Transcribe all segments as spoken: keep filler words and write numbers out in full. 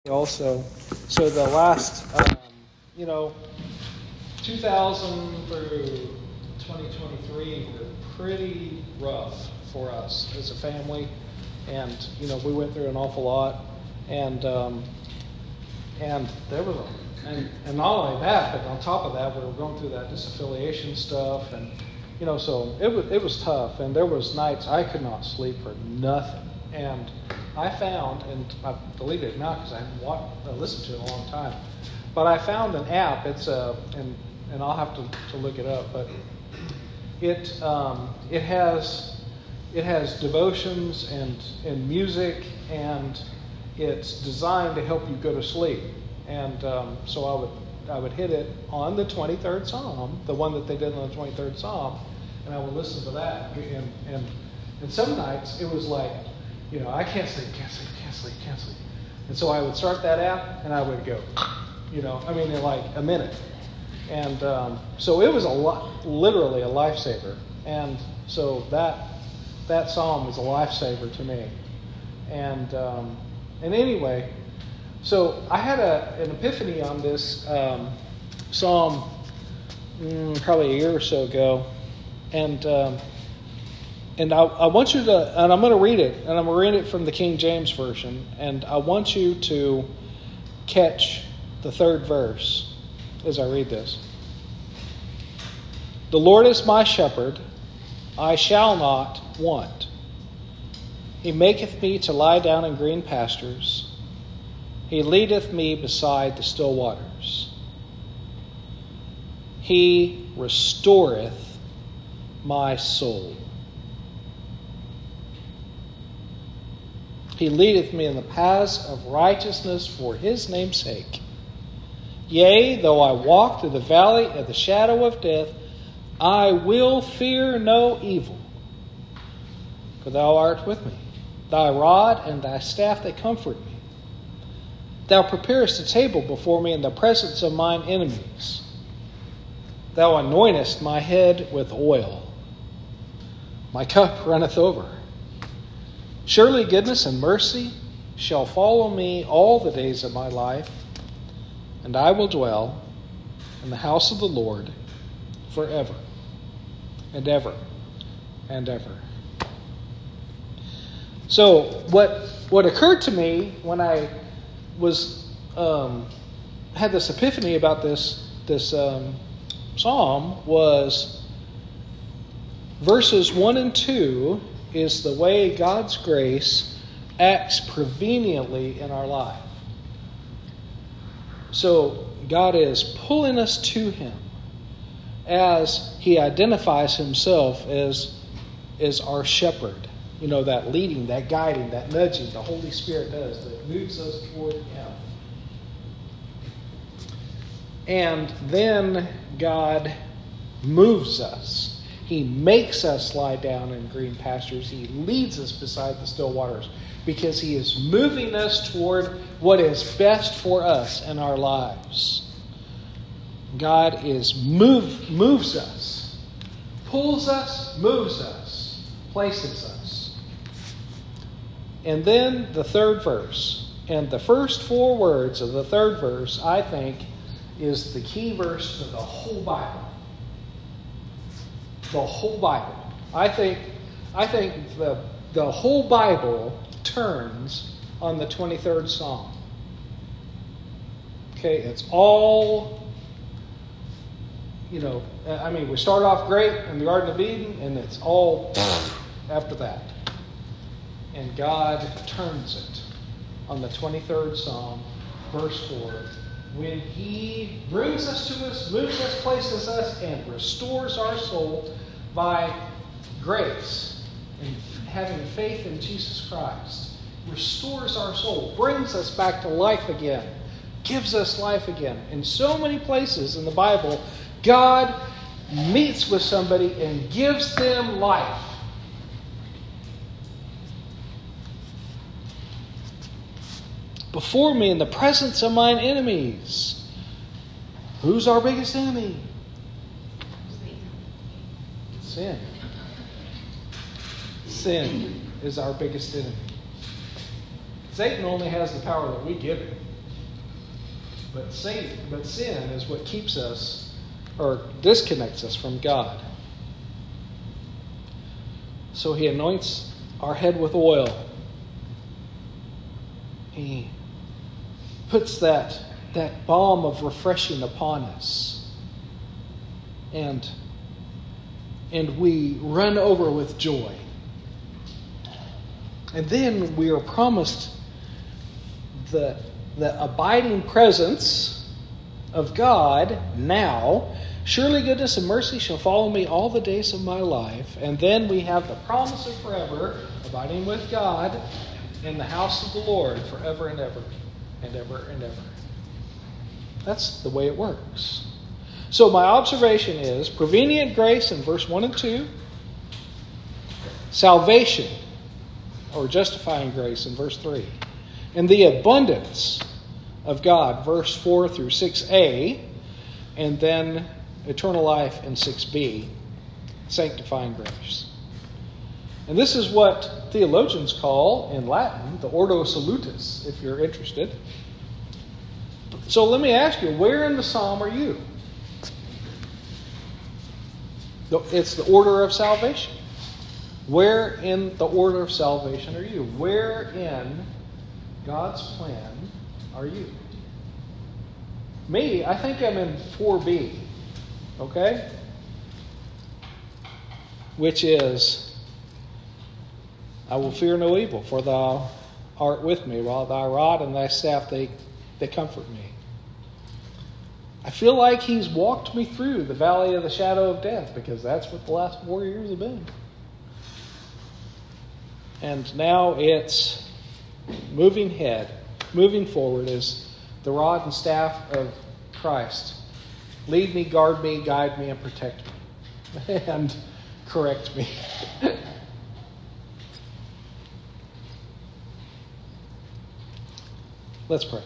Also, so the last, um, you know, two thousand through twenty twenty-three were pretty rough for us as a family, and you know we went through an awful lot, and um, and there was a, and and not only that, but on top of that, we were going through that disaffiliation stuff, and you know, so it was it was tough, and there was nights I could not sleep for nothing, and I found, and I deleted it now because I haven't watched, uh, listened to it in a long time, but I found an app. It's a, and and I'll have to, to look it up, but it um, it has it has devotions and and music, and it's designed to help you go to sleep. And um, so I would I would hit it on the twenty-third Psalm, the one that they did on the twenty-third Psalm, and I would listen to that. And and and some nights it was like, you know, I can't sleep, can't sleep, can't sleep, can't sleep. And so I would start that app, and I would go, you know, I mean, in like a minute. And um, so it was a lot, literally a lifesaver. And so that that psalm was a lifesaver to me. And um, and anyway, so I had a, an epiphany on this um, psalm mm, probably a year or so ago, and. Um, And I, I want you to, and I'm going to read it, and I'm going to read it from the King James Version, and I want you to catch the third verse as I read this. The Lord is my shepherd, I shall not want. He maketh me to lie down in green pastures. He leadeth me beside the still waters. He restoreth my soul. He leadeth me in the paths of righteousness for his name's sake. Yea, though I walk through the valley of the shadow of death, I will fear no evil. For thou art with me. Thy rod and thy staff, they comfort me. Thou preparest a table before me in the presence of mine enemies. Thou anointest my head with oil. My cup runneth over. Surely goodness and mercy shall follow me all the days of my life, and I will dwell in the house of the Lord forever and ever and ever. So what what occurred to me when I was um, had this epiphany about this this um, psalm was verses one and two. Is the way God's grace acts preveniently in our life. So God is pulling us to him as he identifies himself as, as our shepherd. You know, that leading, that guiding, that nudging the Holy Spirit does that moves us toward him. And then God moves us. He makes us lie down in green pastures. He leads us beside the still waters because he is moving us toward what is best for us in our lives. God is move, moves us, pulls us, moves us, places us. And then the third verse. And the first four words of the third verse, I think, is the key verse to the whole Bible. The whole Bible. I think I think the the whole Bible turns on the twenty-third Psalm. Okay, it's all, you know, I mean, we start off great in the Garden of Eden, and it's all after that. And God turns it on the twenty-third Psalm, verse four, when he brings us to us, moves us, places us, and restores our soul by grace and having faith in Jesus Christ. Restores our soul, brings us back to life again, gives us life again. In so many places in the Bible, God meets with somebody and gives them life. Before me in the presence of mine enemies. Who's our biggest enemy? Sin. Sin is our biggest enemy. Satan only has the power that we give him. But Satan, but sin is what keeps us or disconnects us from God. So he anoints our head with oil. He puts that, that balm of refreshing upon us. And, and we run over with joy. And then we are promised the, the abiding presence of God now. Surely goodness and mercy shall follow me all the days of my life. And then we have the promise of forever, abiding with God in the house of the Lord forever and ever and ever and ever. That's the way it works. So my observation is prevenient grace in verse one and two, salvation or justifying grace in verse three, and the abundance of God, verse four through six a, and then eternal life in six b, sanctifying grace. And this is what theologians call, in Latin, the Ordo Salutis, if you're interested. So let me ask you, where in the psalm are you? It's the order of salvation. Where in the order of salvation are you? Where in God's plan are you? Me, I think I'm in four b. Okay? Which is, I will fear no evil, for thou art with me, while thy rod and thy staff, they, they comfort me. I feel like he's walked me through the valley of the shadow of death, because that's what the last four years have been. And now it's moving ahead, moving forward as the rod and staff of Christ. Lead me, guard me, guide me, and protect me. And correct me. Let's pray.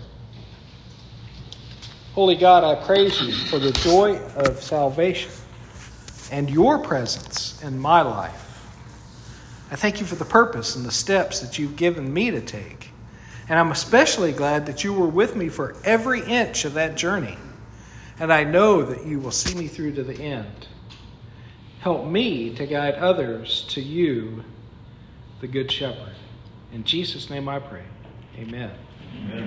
Holy God, I praise you for the joy of salvation and your presence in my life. I thank you for the purpose and the steps that you've given me to take. And I'm especially glad that you were with me for every inch of that journey. And I know that you will see me through to the end. Help me to guide others to you, the Good Shepherd. In Jesus' name I pray. Amen. Amen.